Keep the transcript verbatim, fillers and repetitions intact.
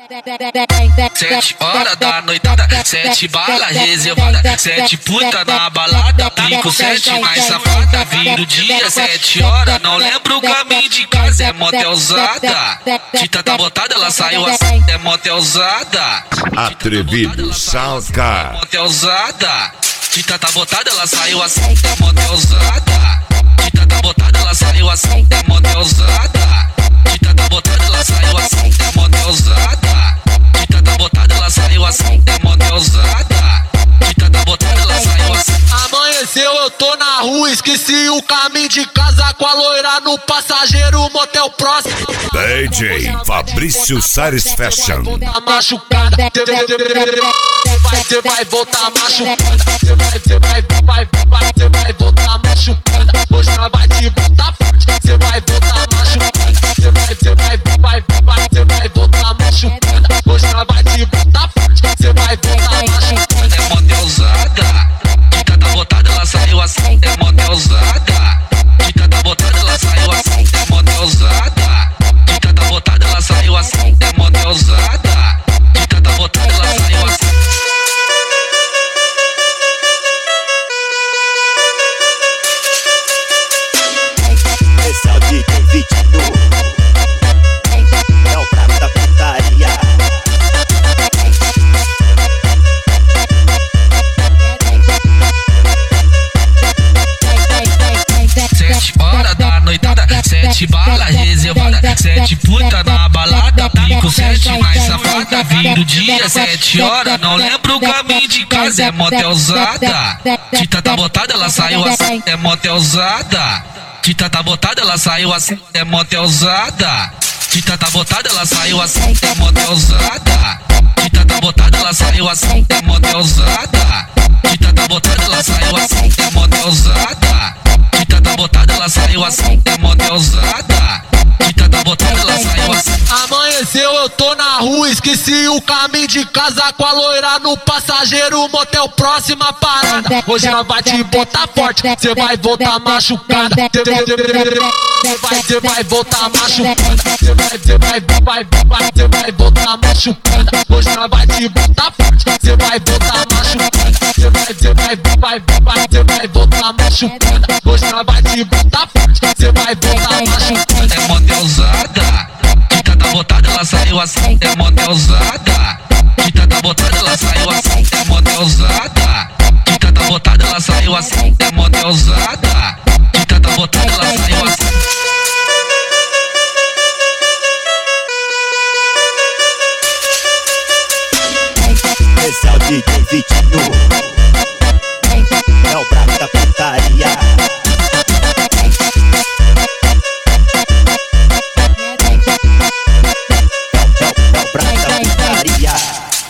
Sete horas da noitada, sete bala reservada, sete puta na balada, pico sete mais safada, vira o dia, sete horas, não lembro o caminho de casa, é motelzada. Tita tá botada, ela saiu assim, é motelzada. Atrevido Soundcar. É motelzada. Tita tá botada, ela saiu assim, é motelzada. Tita tá botada, ela saiu assim, é motelzada. Tita tá botada, ela saiu assim, é motelzada. Tita tá botada, ela saiu assim, é motelzada. Tita tá botada, ela saiu assim. Amanheceu, eu tô na rua, esqueci o caminho de casa com a loira no passageiro, motel próximo. D J Fabrício Sares Fashion. Tá machucada, você vai voltar machucada, você vai, você vai, vai, vai, você vai voltar machucada. Hoje ela vai te botar forte, você vai voltar machucada, você vai, você vai, vai, vai, você vai voltar machucada. Hoje ela vai te botar forte, você vai voltar machucada. É motelzada. Tita tá botada, ela saiu assim, é motelzada. Tita tá botada, ela saiu assim, é motelzada. Tita tá botada, ela saiu assim, é motelzada. Tita tá botada, ela saiu assim. Esse é o D J Vitino, é o prato da putaria. Sete horas da noitada, sete bala reservada, sete puta na balada, pico sete mais safada, vira o dia, sete horas, não lembro o caminho de casa, é motelzada. Tita tá botada, ela saiu assim, é motelzada. Tita tá botada, ela saiu assim, é motelzada. Tita tá botada, ela saiu assim, é motelzada. Tita tá botada, ela saiu assim, é motelzada. Tita tá botada, ela saiu assim, é motelzada. Tita tá botada, ela saiu assim, é motelzada. Tita tá botada, ela saiu assim. Amanheceu, eu tô na rua, esqueci o caminho de casa com a loira no passageiro, motel próxima parada. Hoje ela vai te botar forte, cê vai voltar machucada. Cê vai, cê vai voltar machucada. Cê vai, cê vai, vai, vai, cê vai voltar machucada. Hoje ela vai te botar forte, cê vai voltar machucada. Cê vai, cê vai, vai, vai, cê vai voltar machucada. Hoje ela vai te botar forte, cê vai voltar machucada. É motelzada. Tita tá botada, ela saiu assim, é motelzada. Tita tá botada, ela saiu assim, é motelzada. Tita tá botada, ela saiu assim, é motelzada. Tita tá botada, ela saiu assim. Esse é o D J Vitino, é o prato da putaria.